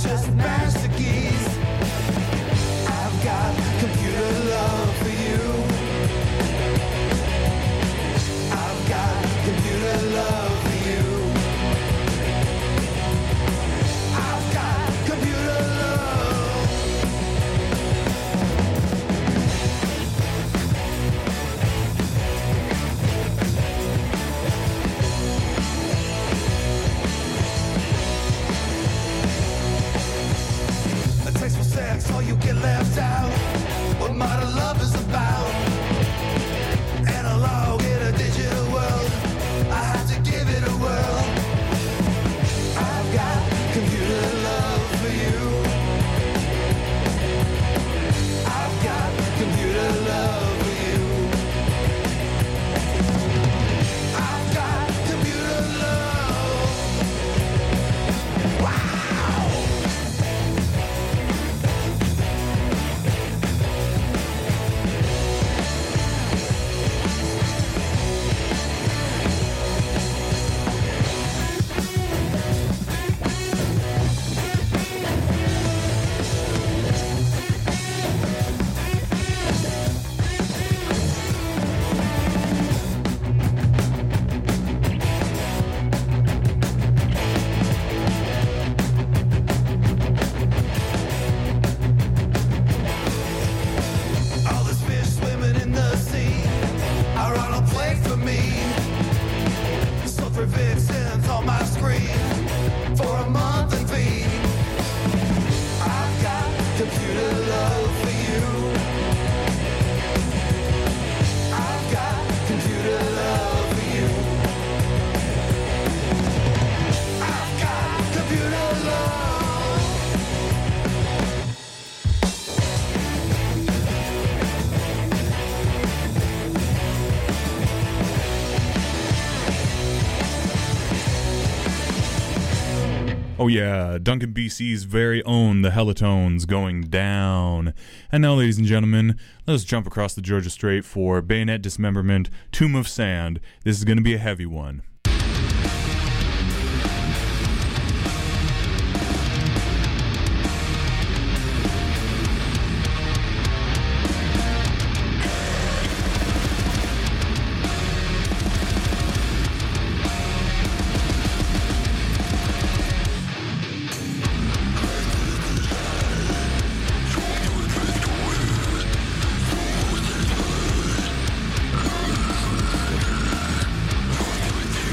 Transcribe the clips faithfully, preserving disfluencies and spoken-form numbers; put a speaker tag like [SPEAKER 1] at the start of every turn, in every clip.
[SPEAKER 1] just master keys. I've got computer love for you. I've got computer love for you. I've got computer love. A taste for sex, or you get left out. What modern love is about. Analog in a digital world. I have to give it a whirl. I've got computer love for you. I've got computer love for you. I've got computer love. Wow! All this fish swimming in the sea are on a plate for me. Sulfur vixens on my screen for a month and fee. I've got computer love for you. I've got computer love for you. I've got computer love.
[SPEAKER 2] Oh yeah, Duncan B C's very own The Helitones going down. And now, ladies and gentlemen, let us jump across the Georgia Strait for Bayonet Dismemberment, Tomb of Sand. This is going to be a heavy one.
[SPEAKER 1] I've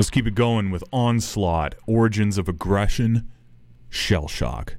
[SPEAKER 2] Let's keep it going with Onslaught, Origins of Aggression, Shell Shock.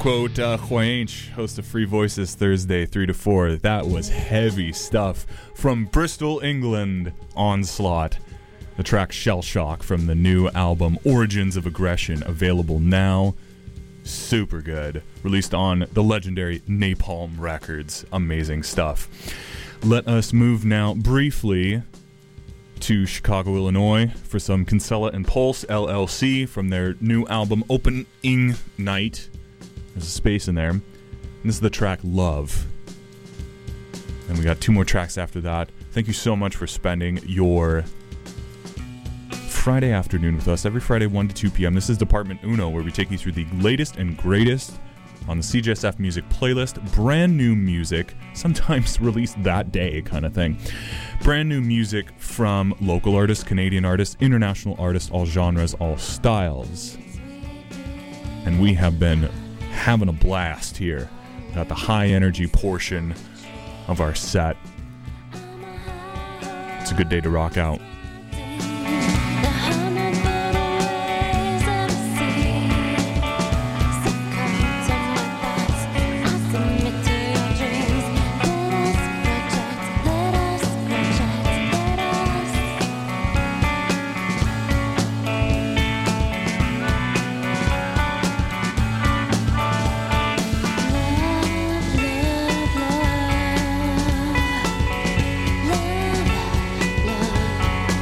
[SPEAKER 2] quote uh, Huanch, host of Free Voices Thursday, three to four. That was heavy stuff from Bristol, England. Onslaught. The track Shell Shock from the new album Origins of Aggression, available now. Super good. Released on the legendary Napalm Records. Amazing stuff. Let us move now briefly to Chicago, Illinois for some Kinsella and Pulse L L C from their new album Opening Night. There's a space in there. And this is the track Love. And we got two more tracks after that. Thank you so much for spending your Friday afternoon with us. Every Friday, one to two p.m. This is Department Uno, where we take you through the latest and greatest on the C J S F Music playlist. Brand new music, sometimes released that day kind of thing. Brand new music from local artists, Canadian artists, international artists, all genres, all styles. And we have been having a blast here. Got the high energy portion of our set. It's a good day to rock out.
[SPEAKER 3] Love, love, love.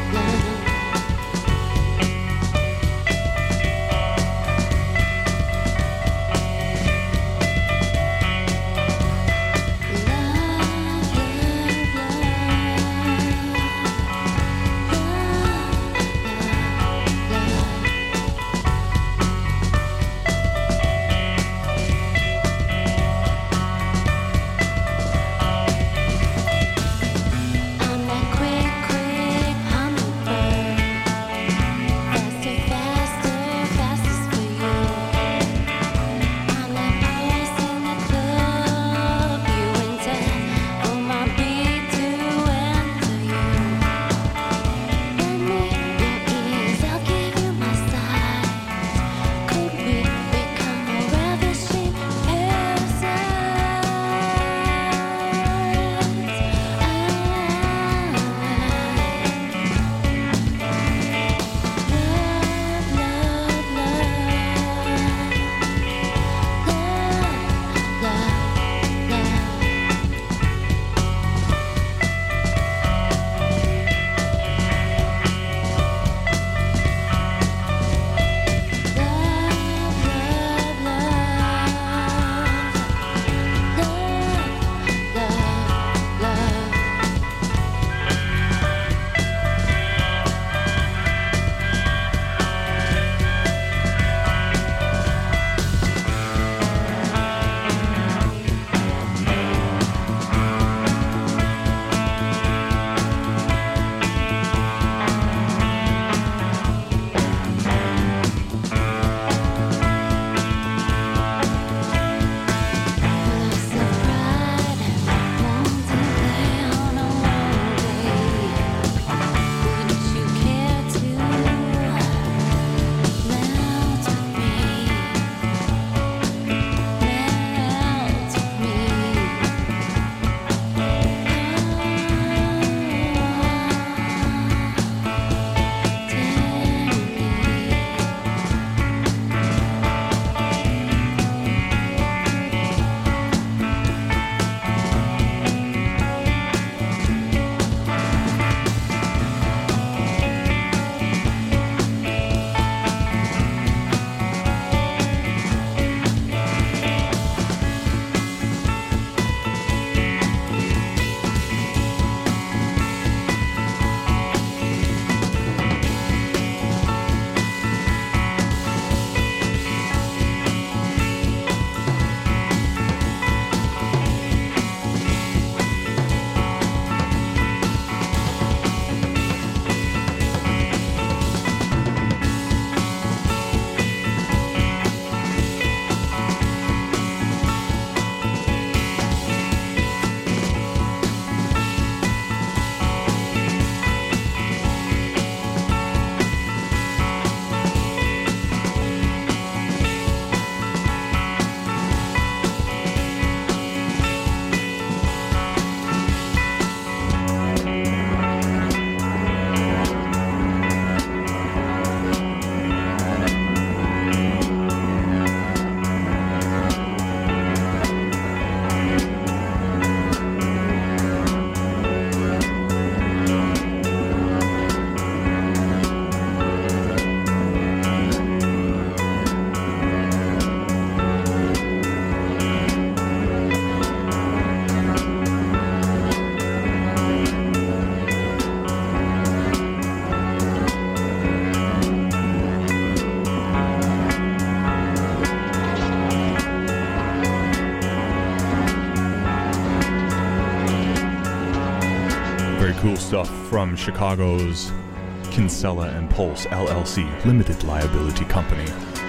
[SPEAKER 2] Very cool stuff from Chicago's Kinsella and Pulse L L C, Limited Liability Company.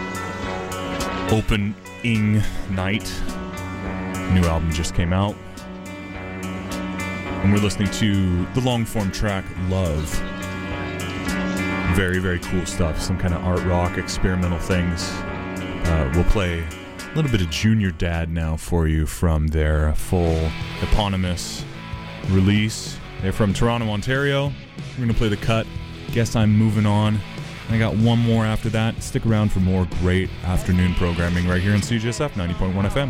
[SPEAKER 2] Opening Night. New album just came out. And we're listening to the long-form track, Love. Very, very cool stuff. Some kind of art rock, experimental things. Uh, we'll play a little bit of Junior Dad now for you from their full eponymous release. They're from Toronto, Ontario. We're going to play the cut. Guess I'm moving on. I got one more after that. Stick around for more great afternoon programming right here on C J S F ninety point one F M.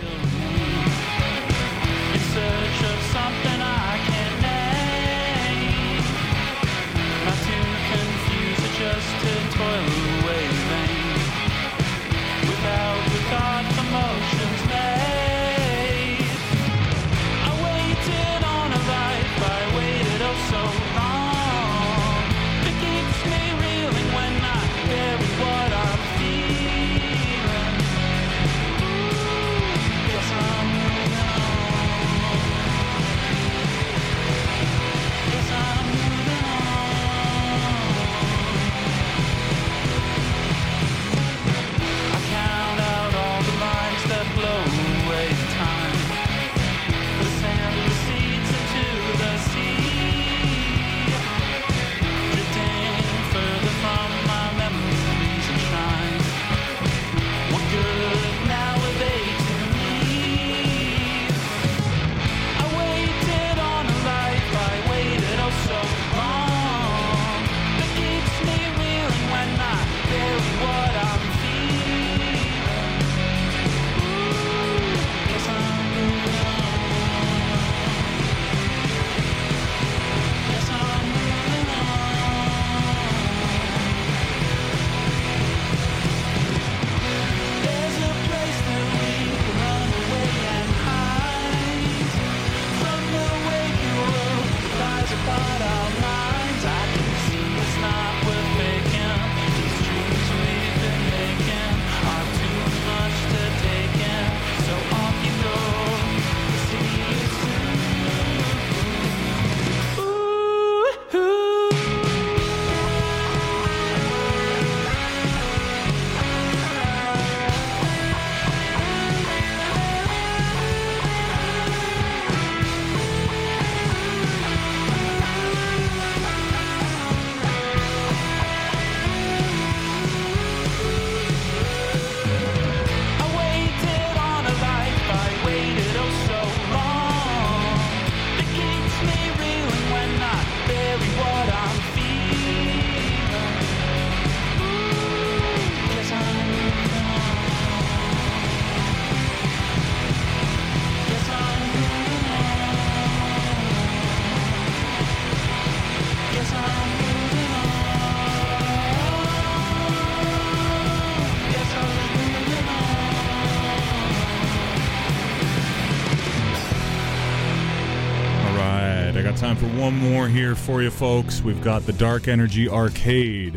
[SPEAKER 2] Time for one more here for you folks. We've got the Dark Energy Arcade.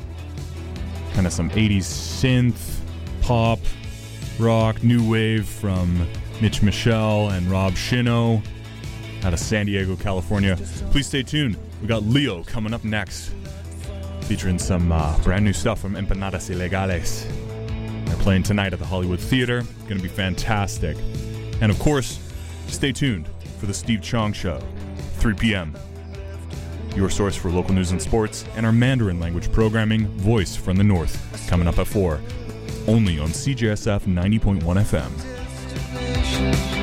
[SPEAKER 2] Kind of some eighties synth, pop, rock, new wave from Mitch Michelle and Rob Shino out of San Diego, California. Please stay tuned. We got Leo coming up next, featuring some uh, brand new stuff from Empanadas Ilegales. They're playing tonight at the Hollywood Theater. Going to be fantastic. And of course, stay tuned for the Steve Chong Show. three p.m. Your source for local news and sports, and our Mandarin language programming, Voice from the North, coming up at four. Only on C J S F ninety point one F M.